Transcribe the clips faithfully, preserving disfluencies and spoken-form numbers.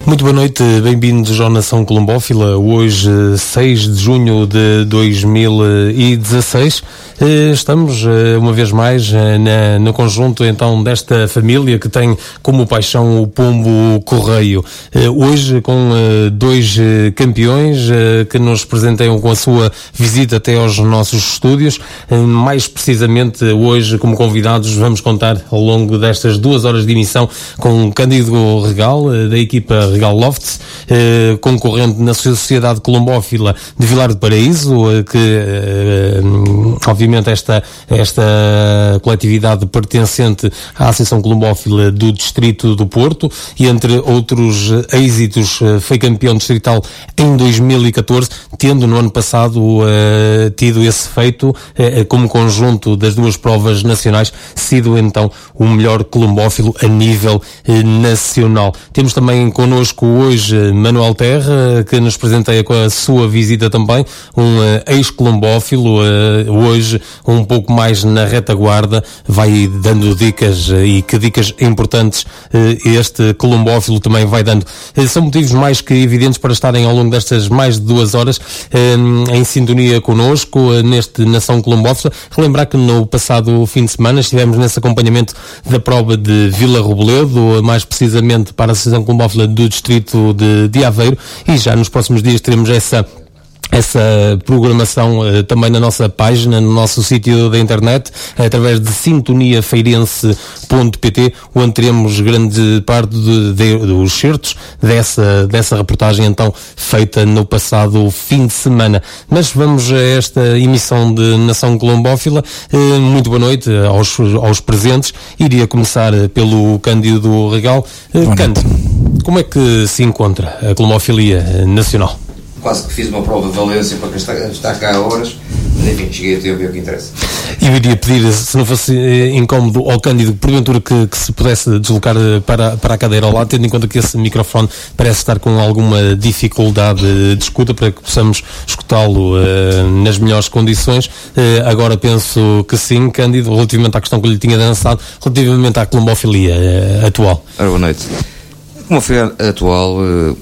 Muito boa noite, bem-vindos ao Nação Colombófila, hoje seis de junho de dois mil e dezasseis. Estamos uma vez mais na, no conjunto então desta família que tem como paixão o pombo correio. Hoje com dois campeões que nos presenteiam com a sua visita até aos nossos estúdios. Mais precisamente hoje como convidados vamos contar ao longo destas duas horas de emissão com Cândido Regal, da equipa Regal Lofts, eh, concorrente na Sociedade Colombófila de Vilar do Paraíso, eh, que eh, obviamente esta, esta coletividade pertencente à Associação Colombófila do Distrito do Porto, e entre outros êxitos eh, foi campeão distrital em dois mil e catorze, tendo no ano passado eh, tido esse feito eh, como conjunto das duas provas nacionais, sido então o melhor colombófilo a nível eh, nacional. Temos também connosco hoje Manuel Terra, que nos presenteia com a sua visita também, um uh, ex-colombófilo, uh, hoje um pouco mais na retaguarda, vai dando dicas, uh, e que dicas importantes uh, este colombófilo também vai dando. Uh, são motivos mais que evidentes para estarem ao longo destas mais de duas horas uh, em sintonia connosco, uh, neste Nação Colombófila. Relembrar que no passado fim de semana estivemos nesse acompanhamento da prova de Vila Robledo, uh, mais precisamente para a Associação Colombófila do Distrito de, de Aveiro, e já nos próximos dias teremos essa essa programação uh, também na nossa página, no nosso sítio da internet, através de sintonia feirense ponto pt, onde teremos grande parte de, de, dos certos dessa, dessa reportagem então feita no passado fim de semana. Mas vamos a esta emissão de Nação Colombófila. Uh, muito boa noite aos, aos presentes. Iria começar pelo Cândido Regal. Uh, Cândido, como é que se encontra a colombofilia nacional? Quase que fiz uma prova de Valência para estar, estar cá a horas, mas enfim, cheguei a tempo e é o que interessa. Eu iria pedir, se não fosse incómodo ao Cândido, porventura que, que se pudesse deslocar para, para a cadeira ao lado, tendo em conta que esse microfone parece estar com alguma dificuldade de escuta, para que possamos escutá-lo uh, nas melhores condições. Uh, agora penso que sim, Cândido, relativamente à questão que lhe tinha lançado, relativamente à colombofilia uh, atual. Ora, boa noite. Como foi atual,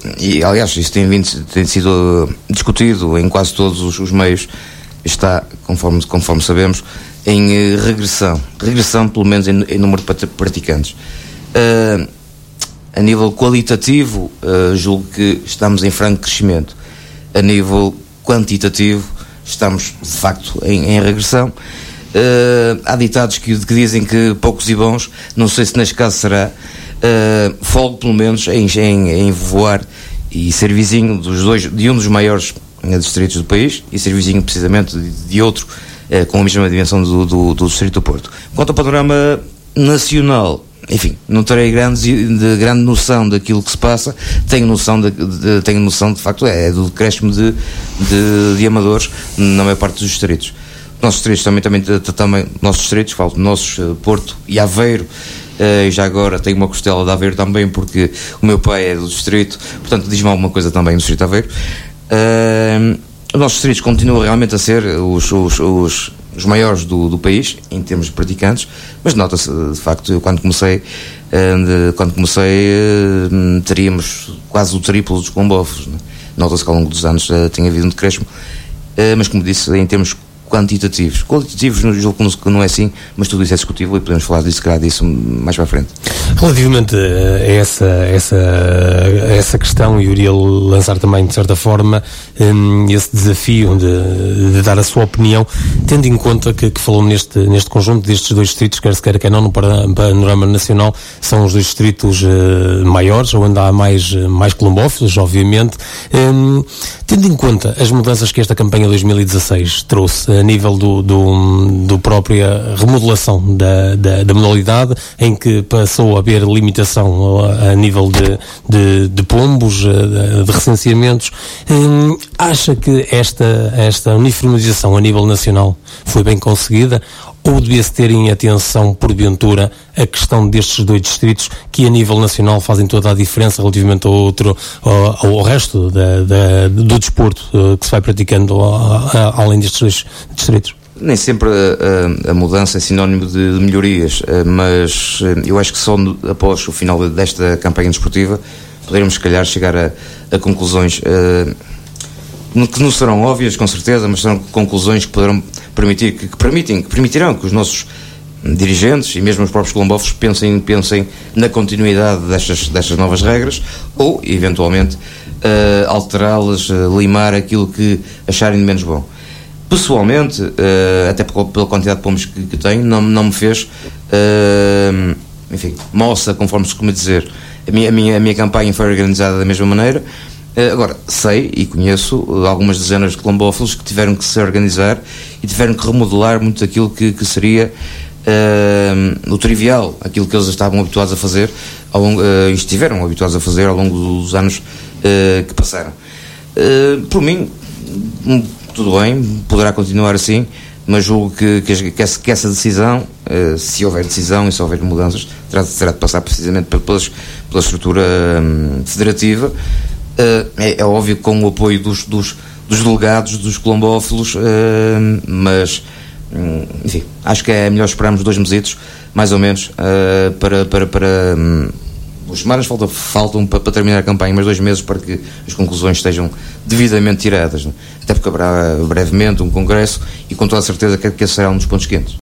e aliás isso tem, vindo, tem sido discutido em quase todos os, os meios, está, conforme, conforme sabemos, em regressão. Regressão, pelo menos, em, em número de praticantes. Uh, a nível qualitativo, uh, julgo que estamos em franco crescimento. A nível quantitativo, estamos, de facto, em, em regressão. Uh, há ditados que, que dizem que poucos e bons, não sei se neste caso será. Uh, folgo pelo menos em, em, em voar e ser vizinho dos dois, de um dos maiores uh, distritos do país, e ser vizinho precisamente de, de outro uh, com a mesma dimensão do, do, do distrito do Porto. Quanto ao panorama nacional, enfim, não terei grandes, de grande noção daquilo que se passa. Tenho noção de, de, tenho noção de facto é do decréscimo de, de, de amadores na maior parte dos distritos. Nossos distritos também, também, também nossos distritos, falo de nossos, uh, Porto e Aveiro. Uh, já agora tenho uma costela de Aveiro também, porque o meu pai é do distrito, portanto diz-me alguma coisa também do distrito de Aveiro. Uh, os nossos distritos continuam realmente a ser os, os, os, os maiores do, do país em termos de praticantes, mas nota-se de facto, eu quando comecei uh, de, quando comecei uh, teríamos quase o triplo dos colombófilos, né? Nota-se que ao longo dos anos uh, tem havido um decréscimo, uh, mas como disse, em termos quantitativos. Qualitativos no jogo que não é assim, mas tudo isso é discutível e podemos falar disso, claro, disso mais para a frente. Relativamente a essa, essa, a essa questão, eu iria lançar também, de certa forma, um, esse desafio de, de dar a sua opinião, tendo em conta que, que falou neste, neste conjunto destes dois distritos, quer se queira, quer não, no panorama nacional, são os dois distritos uh, maiores, onde há mais, mais colombófilos, obviamente. Um, tendo em conta as mudanças que esta campanha dois mil e dezasseis trouxe, a nível do, do, do própria remodelação da, da, da modalidade, em que passou a haver limitação a, a nível de, de, de pombos, de, de recenseamentos, hum, acha que esta, esta uniformização a nível nacional foi bem conseguida, ou devia-se ter em atenção, porventura, a questão destes dois distritos que a nível nacional fazem toda a diferença relativamente ao outro, ao, ao resto da, da, do desporto uh, que se vai praticando a, a, além destes dois distritos? Nem sempre a, a, a mudança é sinónimo de, de melhorias, mas eu acho que só no, após o final desta campanha desportiva poderemos se calhar chegar a, a conclusões uh, que não serão óbvias, com certeza, mas serão conclusões que poderão permitir, que, que permitem, que permitirão que os nossos dirigentes e mesmo os próprios colombófilos pensem, pensem na continuidade destas, destas novas regras ou, eventualmente, uh, alterá-las, uh, limar aquilo que acharem de menos bom. Pessoalmente, uh, até pela quantidade de pomos que, que tenho, não, não me fez, uh, enfim, moça, conforme se costuma dizer. A minha, a, minha, a minha campanha foi organizada da mesma maneira. Uh, agora, sei e conheço algumas dezenas de colombófilos que tiveram que se organizar e tiveram que remodelar muito aquilo que, que seria uh, o trivial, aquilo que eles estavam habituados a fazer, ao longo, uh, estiveram habituados a fazer ao longo dos anos uh, que passaram. Uh, por mim, um, tudo bem, poderá continuar assim, mas julgo que, que, que, essa, que essa decisão, uh, se houver decisão e se houver mudanças, terá, terá de passar precisamente pela, pela estrutura um, federativa. Uh, é, é óbvio que com o apoio dos, dos, dos delegados, dos colombófilos, uh, mas, um, enfim, acho que é melhor esperarmos dois mesitos, mais ou menos, uh, para... para, para um, As semanas faltam, faltam para, para terminar a campanha, mas dois meses para que as conclusões estejam devidamente tiradas, né? Até porque haverá brevemente um congresso e com toda a certeza que esse será um dos pontos quentes.